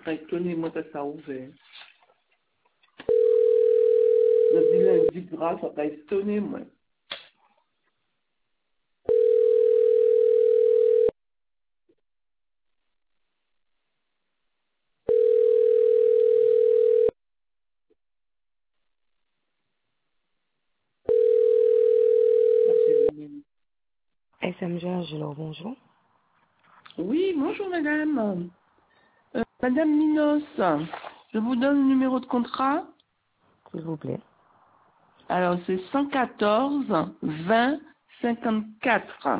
serais étonné, moi, que ça a ouvert. Je dis lundi gras, ça t'a étonné, moi. SMG Angelo, bonjour. Oui, bonjour, madame. Madame Minos, je vous donne le numéro de contrat. S'il vous plaît. Alors, c'est 114 20 54.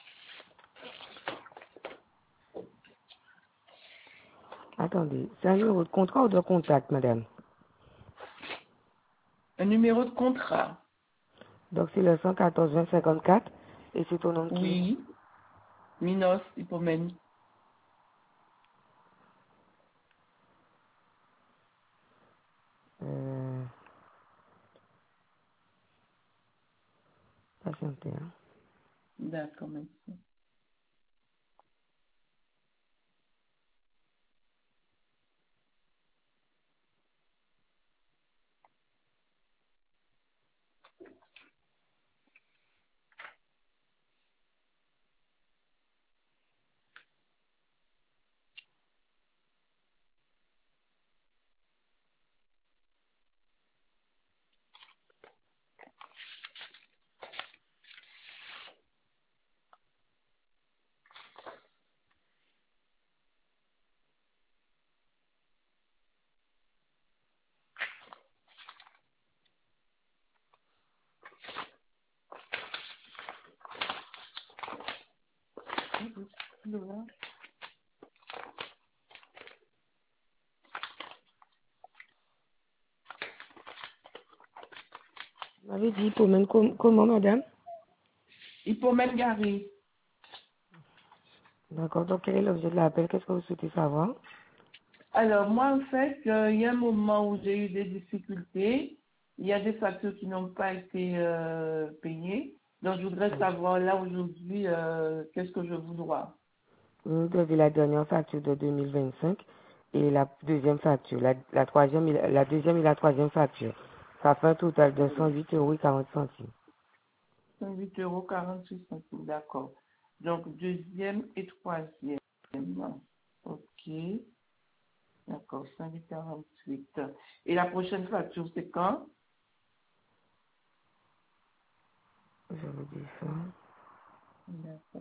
Attendez, c'est un numéro de contrat ou de contact, madame? Un numéro de contrat. Donc c'est le 114 20 54 et c'est au nom de qui? Oui. Minos, Hippomène. Patientez, hein. D'accord, merci. Vous m'avez dit comment, madame? Hippomène Gary. D'accord, donc quel est l'objet de l'appel? Qu'est-ce que vous souhaitez savoir? Alors, moi, en fait, il y a un moment où j'ai eu des difficultés. Il y a des factures qui n'ont pas été payées. Donc, je voudrais savoir, là, aujourd'hui, qu'est-ce que je vous dois. Vous devez la dernière facture de 2025 et la deuxième facture, la troisième, la deuxième et la troisième facture. Ça fait un total de 108,40 €. 8,46 €, d'accord. Donc, deuxième et troisième. OK. D'accord, 5,48. Et la prochaine facture, c'est quand? Je vous dis ça. D'accord.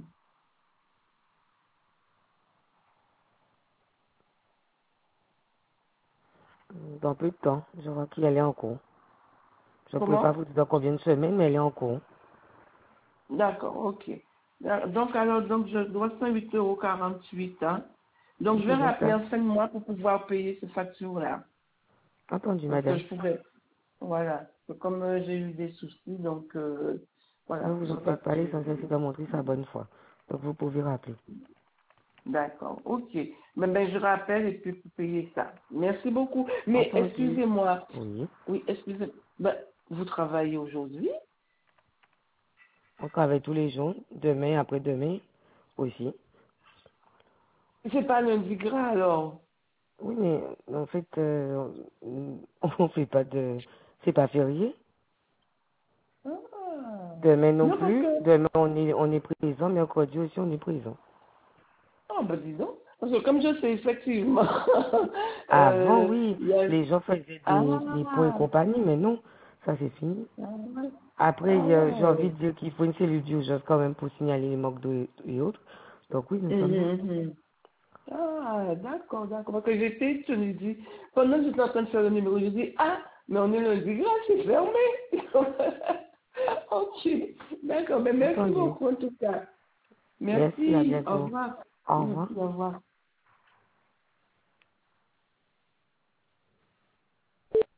Dans peu de temps, je vois qu'elle est en cours. Je ne pourrais pas Comment? vous dire dans combien de semaines, mais elle est en cours. D'accord, ok. Donc, je dois 108,48 €, hein. Donc, Oui, je vais c'est bien rappeler ça. en fin de mois pour pouvoir payer ces factures-là. Entendu, Parce que madame. je pourrais, voilà. Comme j'ai eu des soucis, donc, Ne voilà, vous je en vais faites pas, payer. l'essentiel c'est de montrer sa bonne foi. Donc vous pouvez rappeler. D'accord, ok. Mais ben, je rappelle et puis pour payer ça. Merci beaucoup. Mais Entendu. excusez-moi. Oui. Oui, excusez-moi. Ben, vous travaillez aujourd'hui? On travaille tous les jours, demain, après-demain aussi. C'est pas lundi gras alors? Oui, mais en fait, on fait pas de... C'est pas férié. Ah. Demain non Non, parce plus. que Demain, on est présent. Mercredi aussi, on est présent. ah, ben dis donc. Parce que comme je sais effectivement, Avant, oui, il y a... les gens faisaient des points et Ah, compagnie, mais non, ça c'est fini. ah, Après, ah j'ai envie ouais. de dire qu'il faut une cellule d'urgence quand même pour signaler les manques d'eau et autres. Donc oui, nous sommes là. Mhm. Ah, d'accord, d'accord. Parce que j'étais, je me dis, pendant que j'étais en train de faire le numéro, je dis, ah, mais on est lundi, là, c'est fermé. Ok, d'accord, mais merci Entendu. beaucoup en tout cas. Merci, à Merci, au bientôt. revoir. Au revoir. Merci, au revoir.